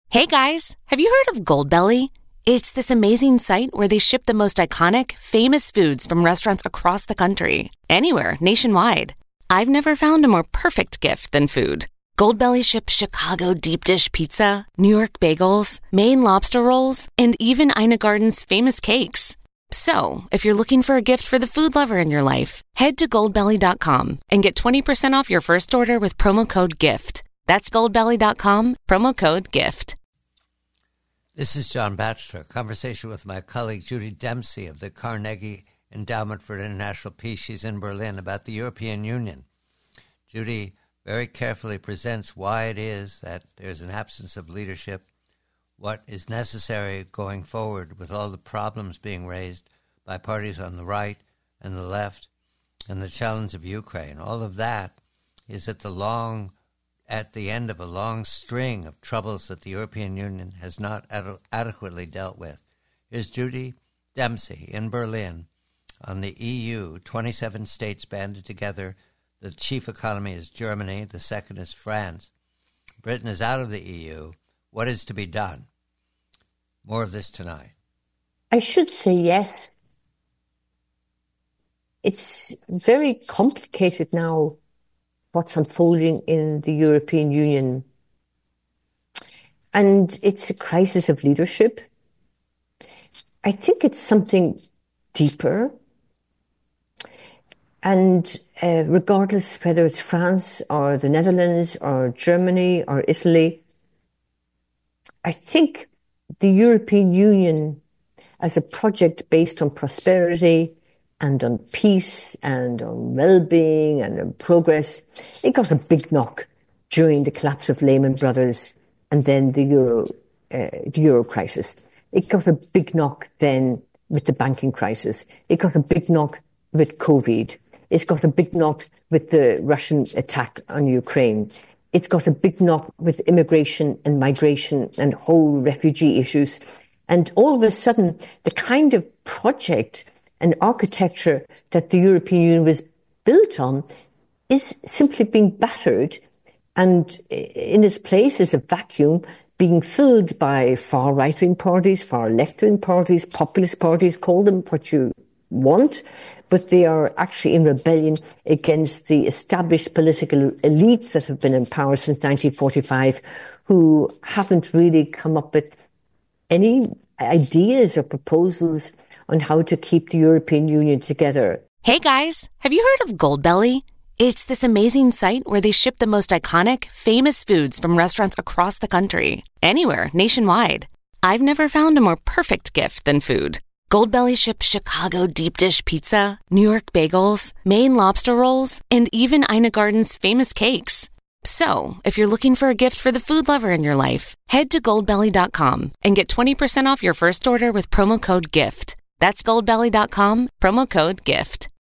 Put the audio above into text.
Hey guys, have you heard of Goldbelly? It's this amazing site where they ship the most iconic, famous foods from restaurants across the country, anywhere, nationwide. I've never found a more perfect gift than food. Goldbelly ships Chicago deep dish pizza, New York bagels, Maine lobster rolls, and even Ina Garden's famous cakes. So, if you're looking for a gift for the food lover in your life, head to goldbelly.com and get 20% off your first order with promo code GIFT. That's goldbelly.com, promo code GIFT. This is John Batchelor, conversation with my colleague Judy Dempsey of the Carnegie Endowment for International Peace. She's in Berlin about the European Union. Judy very carefully presents why it is that there's an absence of leadership, what is necessary going forward with all the problems being raised by parties on the right and the left, and the challenge of Ukraine. All of that is at the end of a long string of troubles that the European Union has not adequately dealt with. Here's Judy Dempsey in Berlin on the EU. 27 states banded together. The chief economy is Germany. The second is France. Britain is out of the EU. What is to be done? More of this tonight. I should say yes. It's very complicated now, what's unfolding in the European Union. And it's a crisis of leadership. I think it's something deeper. And regardless whether it's France or the Netherlands or Germany or Italy, I think the European Union as a project based on prosperity and on peace and on well-being and on progress, it got a big knock during the collapse of Lehman Brothers and then the euro crisis. It got a big knock then with the banking crisis. It got a big knock with COVID. It's got a big knock with the Russian attack on Ukraine. It's got a big knock with immigration and migration and whole refugee issues. And all of a sudden, the kind of project and architecture that the European Union was built on is simply being battered, and in its place is a vacuum being filled by far right-wing parties, far left-wing parties, populist parties, call them what you want, but they are actually in rebellion against the established political elites that have been in power since 1945, who haven't really come up with any ideas or proposals on how to keep the European Union together. Hey guys, have you heard of Goldbelly? It's this amazing site where they ship the most iconic, famous foods from restaurants across the country, anywhere, nationwide. I've never found a more perfect gift than food. Goldbelly ships Chicago deep dish pizza, New York bagels, Maine lobster rolls, and even Ina Garden's famous cakes. So, if you're looking for a gift for the food lover in your life, head to goldbelly.com and get 20% off your first order with promo code GIFT. That's goldbelly.com, promo code GIFT.